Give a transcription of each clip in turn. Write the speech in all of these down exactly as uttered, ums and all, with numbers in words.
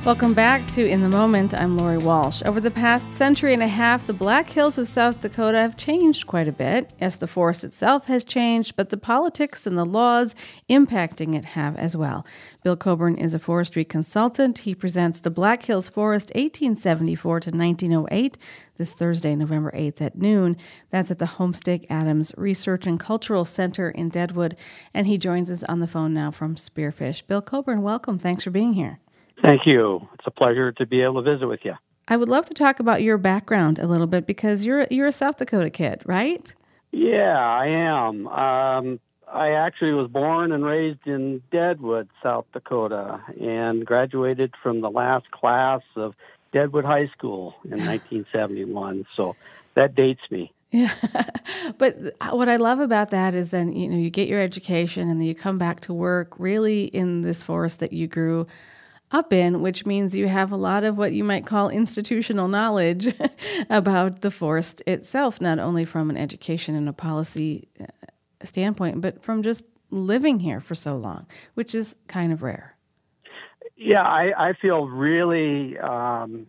Welcome back to In the Moment. I'm Lori Walsh. Over the past century and a half, the Black Hills of South Dakota have changed quite a bit. Yes, the forest itself has changed, but the politics and the laws impacting it have as well. Bill Coburn is a forestry consultant. He presents the Black Hills Forest eighteen seventy-four to nineteen oh eight this Thursday, November eighth at noon. That's at the Homestake Adams Research and Cultural Center in Deadwood, and he joins us on the phone now from Spearfish. Bill Coburn, welcome. Thanks for being here. Thank you. It's a pleasure to be able to visit with you. I would love to talk about your background a little bit because you're you're a South Dakota kid, right? Yeah, I am. Um, I actually was born and raised in Deadwood, South Dakota, and graduated from the last class of Deadwood High School in nineteen seventy-one. So that dates me. Yeah, but what I love about that is then, you know, you get your education and then you come back to work really in this forest that you grew up in, which means you have a lot of what you might call institutional knowledge about the forest itself, not only from an education and a policy standpoint, but from just living here for so long, which is kind of rare. Yeah, I, I feel really um,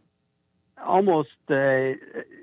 almost, uh, you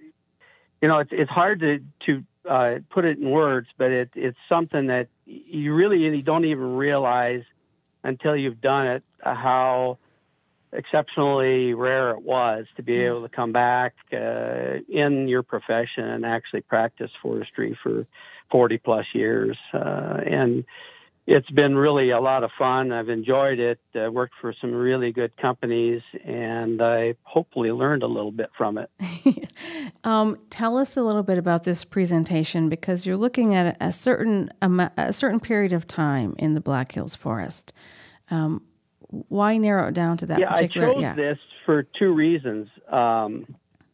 know, it's it's hard to, to uh, put it in words, but it, it's something that you really you don't even realize until you've done it, uh, how exceptionally rare it was to be able to come back uh, in your profession and actually practice forestry for forty plus years. Uh, and it's been really a lot of fun. I've enjoyed it, uh, worked for some really good companies, and I hopefully learned a little bit from it. um, tell us a little bit about this presentation, because you're looking at a certain um, a certain period of time in the Black Hills Forest. Um, why narrow it down to that yeah, particular? I chose yeah, this for two reasons. Um,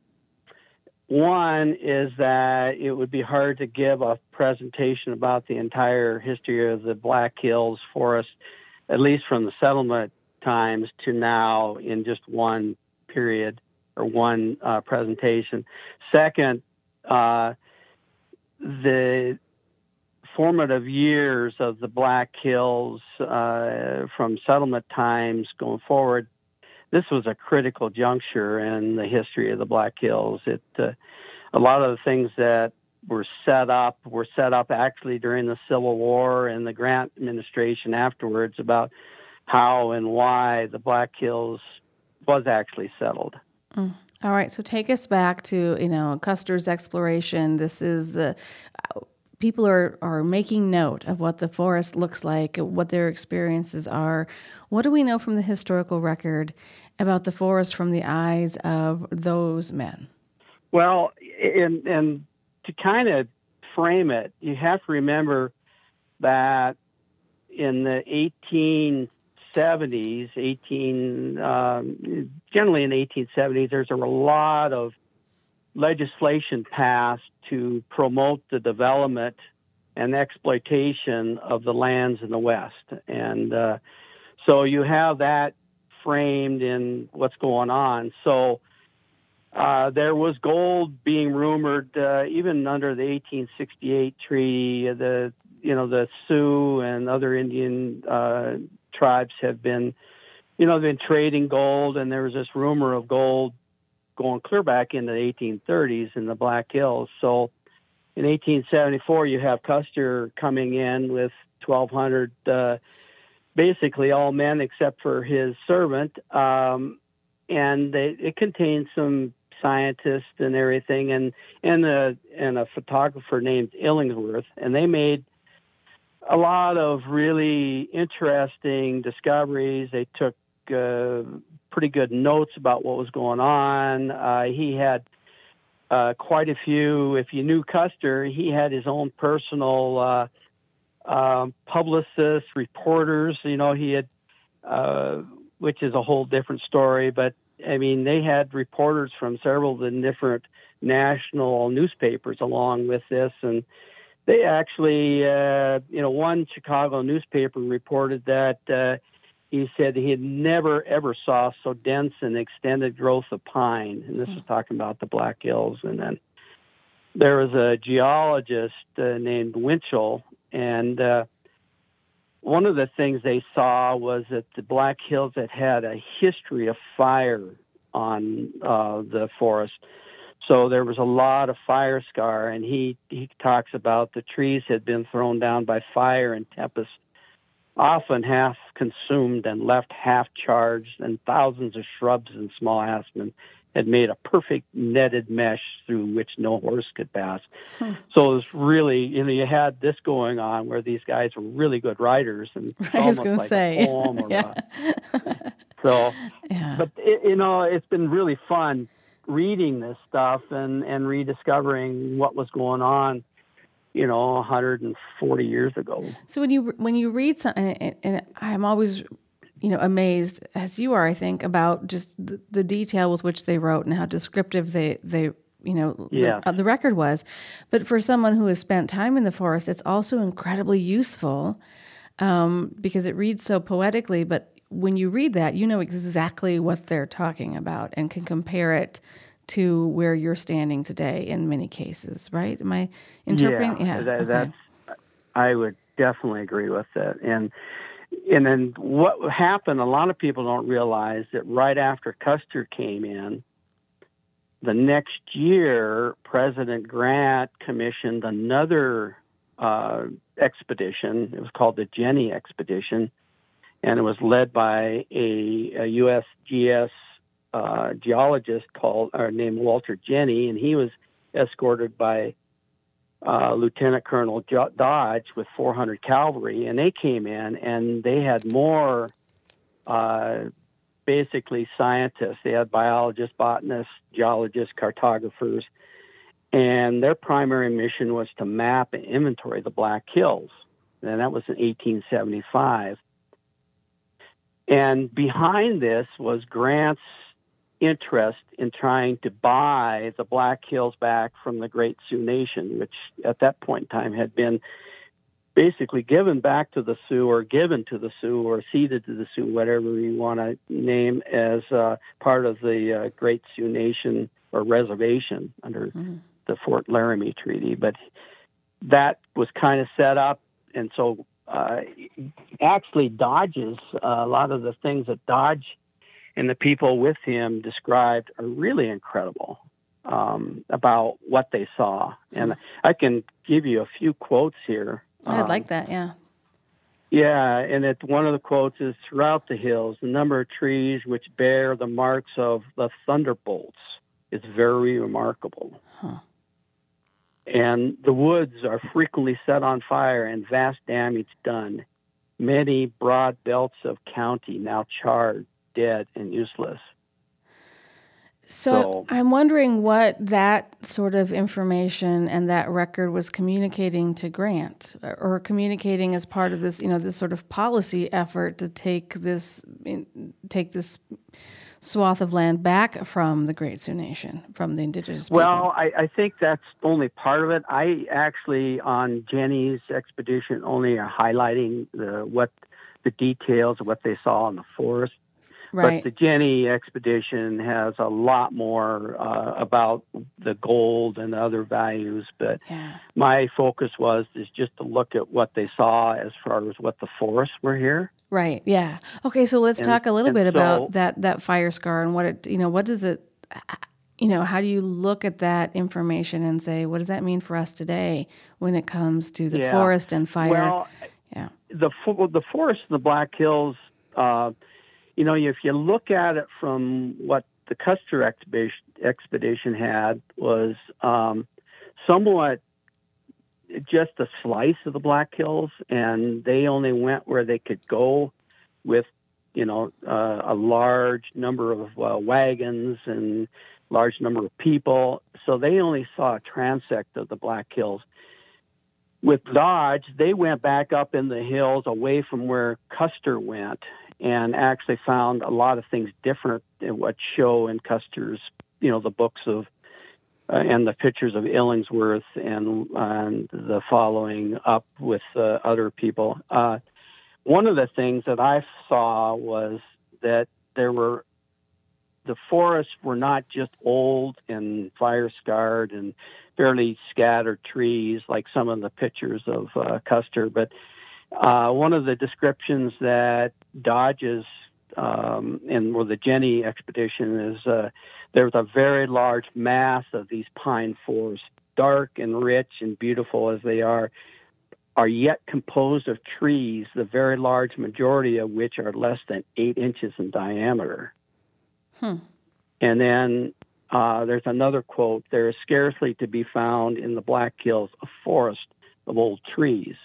One is that it would be hard to give a presentation about the entire history of the Black Hills Forest, at least from the settlement times to now, in just one period or one uh, presentation. Second, uh, the formative years of the Black Hills uh, from settlement times going forward, this was a critical juncture in the history of the Black Hills. It uh, a lot of the things that were set up were set up actually during the Civil War and the Grant administration afterwards about how and why the Black Hills was actually settled. Mm. All right, so take us back to, you know, Custer's exploration. This is the uh, people are are making note of what the forest looks like, what their experiences are. What do we know from the historical record about the forest from the eyes of those men? Well, and, and to kind of frame it, you have to remember that in the eighteen seventies, eighteen um, generally in the eighteen seventies, there's a lot of legislation passed to promote the development and exploitation of the lands in the West. And uh, so you have that framed in what's going on. So uh, there was gold being rumored, uh, even under the eighteen sixty-eight treaty. The you know the Sioux and other Indian uh, tribes have been, you know, been trading gold, and there was this rumor of gold going clear back into the eighteen thirties in the Black Hills. So in eighteen seventy-four, you have Custer coming in with twelve hundred. Uh, basically all men except for his servant, um, and they, it contains some scientists and everything, and and a and a photographer named Illingsworth, and they made a lot of really interesting discoveries. They took uh, pretty good notes about what was going on. Uh, he had uh, quite a few. If you knew Custer, he had his own personal Uh, Um, publicists, reporters, you know, he had, uh, which is a whole different story. But I mean, they had reporters from several of the different national newspapers along with this, and they actually, uh, you know, one Chicago newspaper reported that uh, he said he had never ever saw so dense and extended growth of pine, and this was talking about the Black Hills. And then there was a geologist uh, named Winchell. And uh, one of the things they saw was that the Black Hills had had a history of fire on uh, the forest. So there was a lot of fire scar, and he, he talks about the trees had been thrown down by fire and tempest, often half consumed and left half charged, and thousands of shrubs and small aspen had made a perfect netted mesh through which no horse could pass. Hmm. So it was really, you know, you had this going on where these guys were really good writers, and it's I was almost going to like say. a poem or yeah. a, so, yeah. but it, you know, it's been really fun reading this stuff and, and rediscovering what was going on, you know, one hundred forty years ago. So when you when you read something, and, and I'm always, you know, amazed, as you are, I think, about just the, the detail with which they wrote and how descriptive they, they you know, yes. the, uh, the record was. But for someone who has spent time in the forest, it's also incredibly useful um, because it reads so poetically. But when you read that, you know exactly what they're talking about and can compare it to where you're standing today in many cases, right? Am I interpreting? Yeah, yeah that, okay. that's, I would definitely agree with that. And and then what happened, a lot of people don't realize that right after Custer came in, the next year, President Grant commissioned another uh, expedition. It was called the Jenny Expedition, and it was led by a, a U S G S uh, geologist called or named Walter Jenny, and he was escorted by uh, Lieutenant Colonel Dodge with four hundred cavalry, and they came in and they had more uh, basically scientists. They had biologists, botanists, geologists, cartographers, and their primary mission was to map and inventory the Black Hills, and that was in eighteen seventy-five. And behind this was Grant's interest in trying to buy the Black Hills back from the Great Sioux Nation, which at that point in time had been basically given back to the Sioux or given to the Sioux or ceded to the Sioux, whatever you want to name, as uh, part of the uh, Great Sioux Nation or reservation under mm-hmm. the Fort Laramie Treaty. But that was kind of set up, and so uh, actually Dodge's, uh, a lot of the things that Dodge and the people with him described are really incredible um, about what they saw. And I can give you a few quotes here. I'd um, like that, yeah. Yeah, and it, one of the quotes is, throughout the hills, the number of trees which bear the marks of the thunderbolts is very remarkable. Huh. And the woods are frequently set on fire and vast damage done. Many broad belts of county now charred, dead, and useless. So, so I'm wondering what that sort of information and that record was communicating to Grant, or communicating as part of this, you know, this sort of policy effort to take this, take this swath of land back from the Great Sioux Nation, from the indigenous people. Well, I, I think that's only part of it. I actually, on Jenny's expedition, only are highlighting the what the details of what they saw in the forest. Right. But the Jenny expedition has a lot more uh, about the gold and other values. But yeah. my focus was is just to look at what they saw as far as what the forests were here. Right. Yeah. Okay. So let's and, talk a little bit so, about that that fire scar and what it. You know, what does it? You know, how do you look at that information and say, what does that mean for us today when it comes to the yeah. forest and fire? Well, yeah. The the forest in the Black Hills. Uh, You know, if you look at it from what the Custer expedition, expedition had was um, somewhat just a slice of the Black Hills, and they only went where they could go with, you know, uh, a large number of uh, wagons and large number of people. So they only saw a transect of the Black Hills. With Dodge, they went back up in the hills away from where Custer went, and actually found a lot of things different in what show in Custer's, you know, the books of uh, and the pictures of Illingsworth and, and the following up with uh, other people. Uh, one of the things that I saw was that there were the forests were not just old and fire scarred and fairly scattered trees like some of the pictures of uh, Custer, but Uh, one of the descriptions that Dodge's um, and well, the Jenny expedition is uh, there was a very large mass of these pine forests, dark and rich and beautiful as they are, are yet composed of trees, the very large majority of which are less than eight inches in diameter. Hmm. And then uh, there's another quote, there is scarcely to be found in the Black Hills a forest of old trees.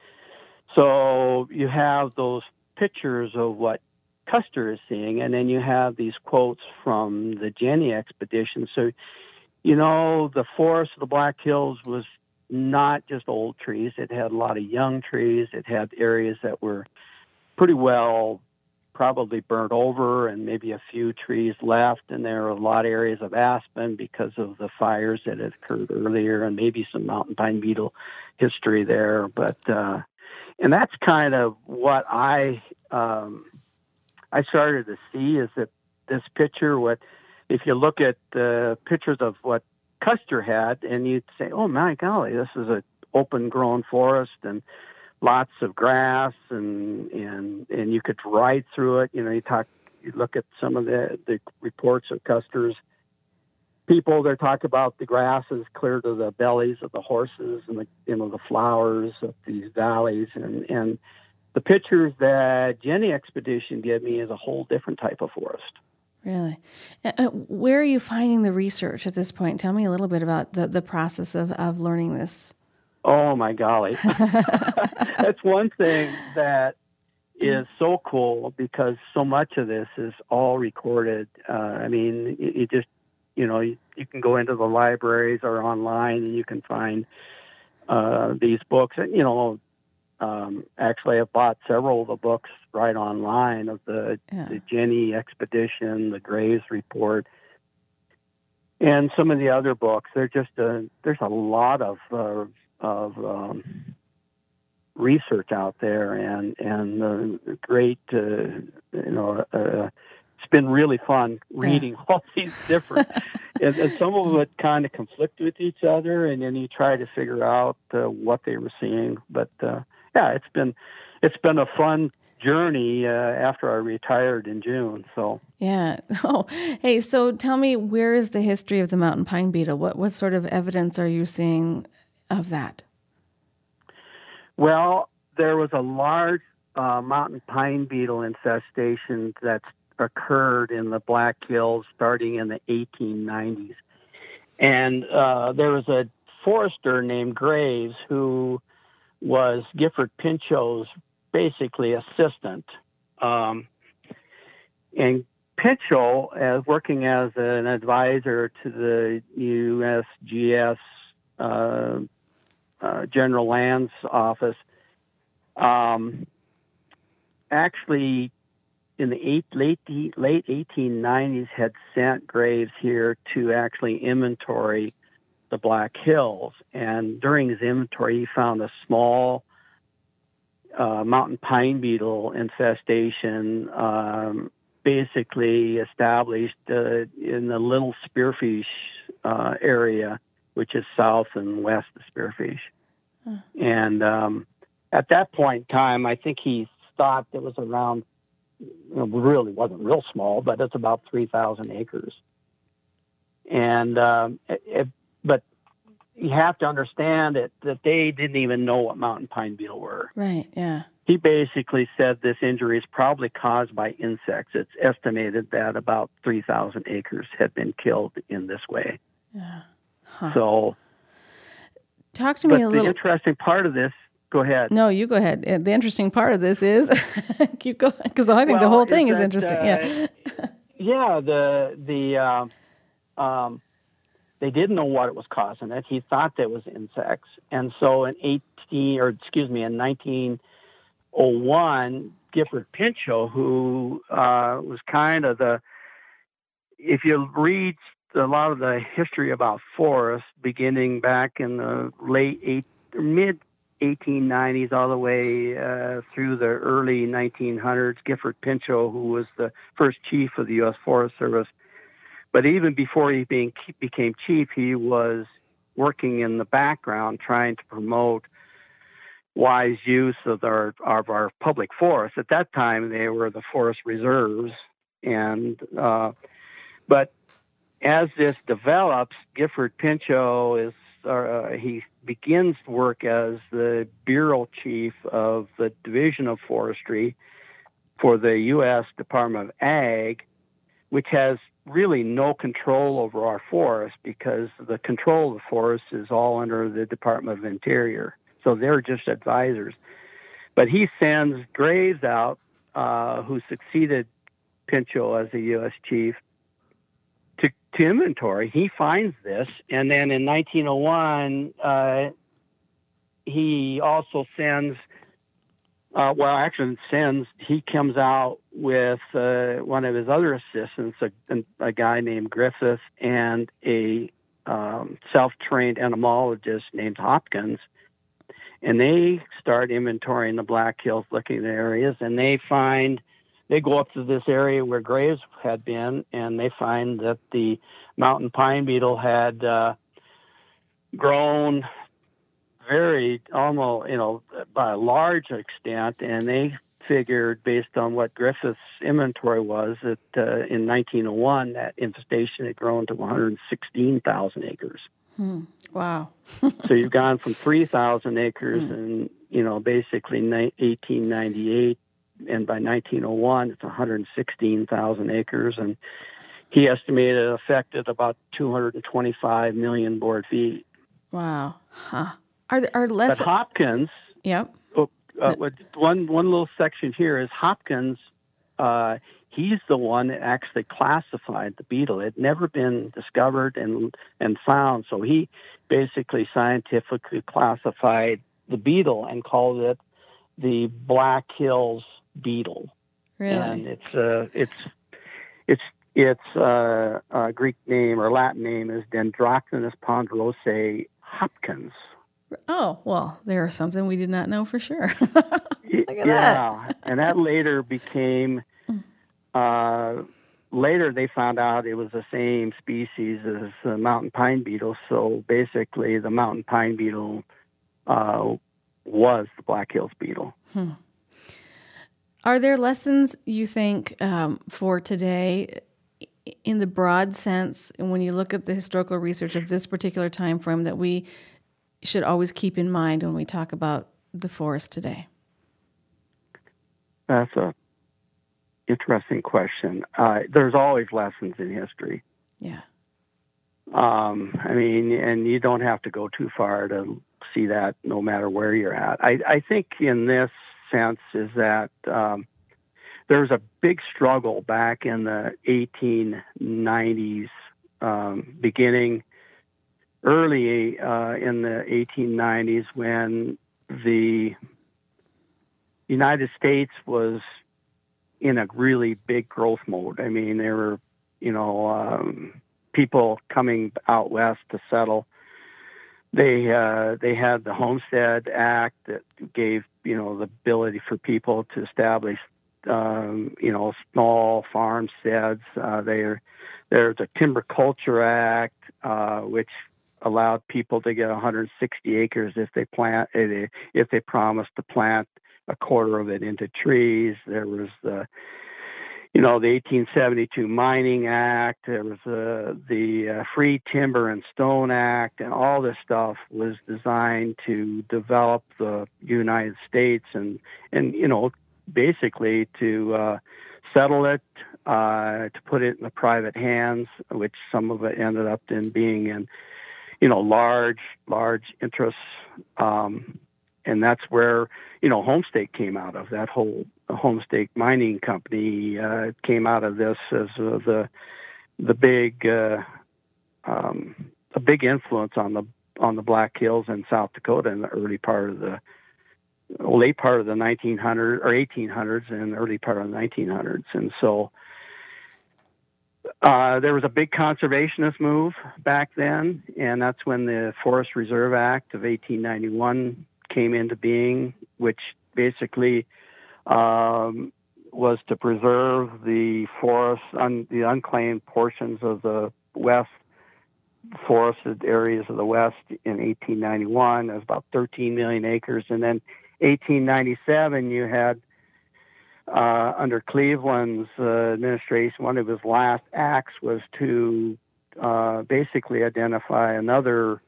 So you have those pictures of what Custer is seeing, and then you have these quotes from the Jenny expedition. So, you know, the forest of the Black Hills was not just old trees. It had a lot of young trees. It had areas that were pretty well probably burnt over and maybe a few trees left. And there were a lot of areas of aspen because of the fires that had occurred earlier, and maybe some mountain pine beetle history there. But, uh, and that's kind of what I, um, I started to see is that this picture, what, if you look at the pictures of what Custer had, and you'd say, oh my golly, this is an open grown forest and lots of grass, and, and, and you could ride through it. You know, you talk, you look at some of the, the reports of Custer's people, they talk about the grasses clear to the bellies of the horses and the, you know, the flowers of these valleys, and, and the pictures that Jenny expedition gave me is a whole different type of forest. Really? Uh, where are you finding the research at this point? Tell me a little bit about the, the process of, of learning this. Oh, my golly. That's one thing that is so cool because so much of this is all recorded. Uh, I mean, you, you just, you know, you, you can go into the libraries or online and you can find uh, these books. And, you know, um, actually I've bought several of the books right online of the, yeah. the Jenny expedition, the Graves report, and some of the other books. They're just a, there's a lot of uh, of um, research out there, and and uh, great. Uh, you know, uh, it's been really fun reading yeah. all these different, and, and some of it kind of conflict with each other, and then you try to figure out uh, what they were seeing. But uh, yeah, it's been it's been a fun journey uh, after I retired in June. So yeah. Oh, hey. So tell me, where is the history of the mountain pine beetle? What what sort of evidence are you seeing of that? Well, there was a large uh, mountain pine beetle infestation that's occurred in the Black Hills starting in the eighteen nineties. And uh, there was a forester named Graves who was Gifford Pinchot's basically assistant. Um, and Pinchot, as working as an advisor to the U S G S uh, uh, General Lands Office, um, actually in the eight, late late eighteen nineties had sent Graves here to actually inventory the Black Hills. And during his inventory, he found a small uh, mountain pine beetle infestation, um, basically established uh, in the Little Spearfish uh, area, which is south and west of Spearfish. Huh. And um, at that point in time, I think he thought it was around, you know, really wasn't real small, but it's about three thousand acres. And um, it, it, but you have to understand it, that they didn't even know what mountain pine beetle were. Right, yeah. He basically said this injury is probably caused by insects. It's estimated that about three thousand acres had been killed in this way. Yeah. Huh. So, talk to me but a the little. interesting part of this, go ahead. No, you go ahead. The interesting part of this is, keep going, because I think well, the whole thing is, that, interesting. Uh, yeah. yeah, the, the, uh, um, they didn't know what it was causing it. He thought that was insects. And so in eighteen, or excuse me, in nineteen oh one, Gifford Pinchot, who uh, was kind of the, if you read a lot of the history about forests, beginning back in the late eight, mid eighteen nineties all the way uh, through the early nineteen hundreds, Gifford Pinchot, who was the first chief of the U S Forest Service. But even before he being, became chief, he was working in the background trying to promote wise use of our of our public forests. At that time, they were the forest reserves, and uh, but as this develops, Gifford Pinchot is uh, he begins work as the bureau chief of the Division of Forestry for the U S Department of Ag, which has really no control over our forests because the control of the forest is all under the Department of Interior. So they're just advisors. But he sends Graves out, uh, who succeeded Pinchot as the U S chief, to, to inventory. He finds this, and then in nineteen oh one, uh, he also sends, uh, well, actually sends, he comes out with uh, one of his other assistants, a, a guy named Griffith, and a um, self-trained entomologist named Hopkins, and they start inventorying the Black Hills, looking at areas, and they find, they go up to this area where Graves had been, and they find that the mountain pine beetle had uh, grown very, almost, you know, by a large extent, and they figured, based on what Griffith's inventory was, that uh, in nineteen oh one, that infestation had grown to one hundred sixteen thousand acres. Hmm. Wow. So you've gone from three thousand acres Hmm. in, you know, basically eighteen ninety-eight, and by nineteen oh one, it's one hundred sixteen thousand acres, and he estimated it affected about two hundred twenty-five million board feet. Wow. Huh. Are there are less? But Hopkins, Yep. oh, uh, one one little section here is Hopkins. Uh, he's the one that actually classified the beetle. It had never been discovered and and found, so he basically scientifically classified the beetle and called it the Black Hills beetle. Really? And it's uh, it's it's its uh, uh, Greek name or Latin name is Dendroctonus ponderosae hopkins. Oh, well, there's something we did not know for sure. Look at yeah, that. And that later became, uh, later they found out it was the same species as the mountain pine beetle. So basically the mountain pine beetle uh, was the Black Hills beetle. Hmm. Are there lessons you think um, for today in the broad sense, when you look at the historical research of this particular time frame, that we should always keep in mind when we talk about the forest today? That's a interesting question. Uh, there's always lessons in history. Yeah. Um, I mean, and you don't have to go too far to see that no matter where you're at. I, I think in this sense is that um, there was a big struggle back in the eighteen nineties, um, beginning early uh, in the eighteen nineties, when the United States was in a really big growth mode. I mean, there were, you know, um, people coming out west to settle. They uh, they had the Homestead Act that gave, you know, the ability for people to establish, um, you know, small farmsteads. Uh, there, there's a Timber Culture Act, uh, which allowed people to get one hundred sixty acres if they plant if they promised to plant a quarter of it into trees. There was the, you know, the eighteen seventy-two Mining Act. There was uh, the uh, Free Timber and Stone Act, and all this stuff was designed to develop the United States and and you know, basically to uh, settle it, uh, to put it in the private hands, which some of it ended up in being in, you know, large, large interests. Um, and that's where, you know, Homestake came out of. That whole Homestake Mining Company uh, came out of this as uh, the the big uh, um, a big influence on the on the Black Hills in South Dakota in the early part of the late part of the nineteen hundreds or eighteen hundreds and early part of the nineteen hundreds. And so Uh, there was a big conservationist move back then, and that's when the Forest Reserve Act of eighteen ninety-one came into being, which basically um, was to preserve the forests, un- the unclaimed portions of the west, forested areas of the west in eighteen ninety-one. It was about thirteen million acres, and then eighteen ninety-seven, you had uh, under Cleveland's uh, administration, one of his last acts was to uh, basically identify another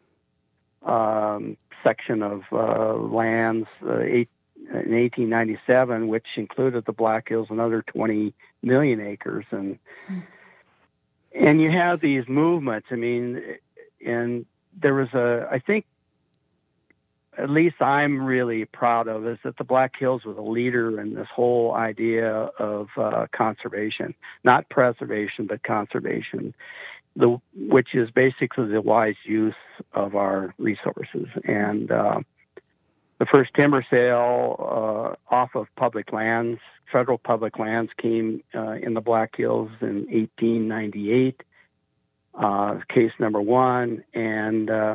um, section of uh, lands uh, eight, in eighteen ninety-seven, which included the Black Hills, another twenty million acres, and mm. and you have these movements. I mean, and there was a, I think, at least I'm really proud of, is that the Black Hills was a leader in this whole idea of uh, conservation, not preservation, but conservation, the which is basically the wise use of our resources. And uh, the first timber sale uh, off of public lands, federal public lands, came uh, in the Black Hills in eighteen ninety-eight, uh, case number one, and uh,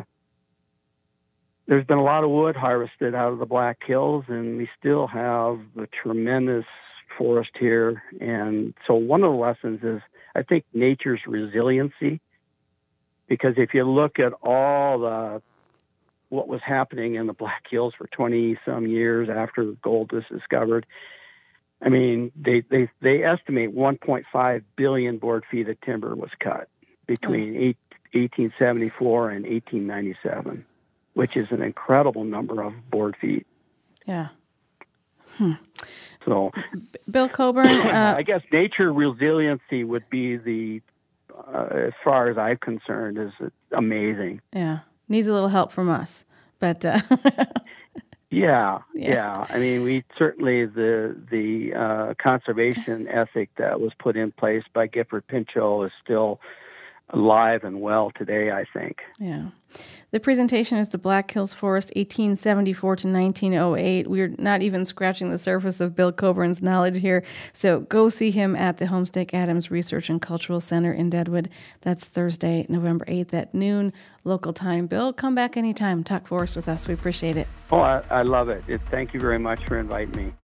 there's been a lot of wood harvested out of the Black Hills, and we still have a tremendous forest here. And so one of the lessons is, I think, nature's resiliency, because if you look at all the what was happening in the Black Hills for twenty some years after gold was discovered, I mean, they they, they estimate one point five billion board feet of timber was cut between eight, eighteen seventy-four and eighteen ninety-seven, which is an incredible number of board feet. Yeah. Hmm. So, Bill Coburn, uh, I guess nature resiliency would be the, uh, as far as I'm concerned, is amazing. Yeah, needs a little help from us, but uh, yeah, yeah, yeah. I mean, we certainly the the uh, conservation ethic that was put in place by Gifford Pinchot is still alive and well today, I think. Yeah. The presentation is the Black Hills Forest, eighteen seventy-four to nineteen oh eight. We're not even scratching the surface of Bill Coburn's knowledge here. So go see him at the Homestake Adams Research and Cultural Center in Deadwood. That's Thursday, November eighth at noon, local time. Bill, come back anytime. Talk forest with us. We appreciate it. Oh, I, I love it. it. Thank you very much for inviting me.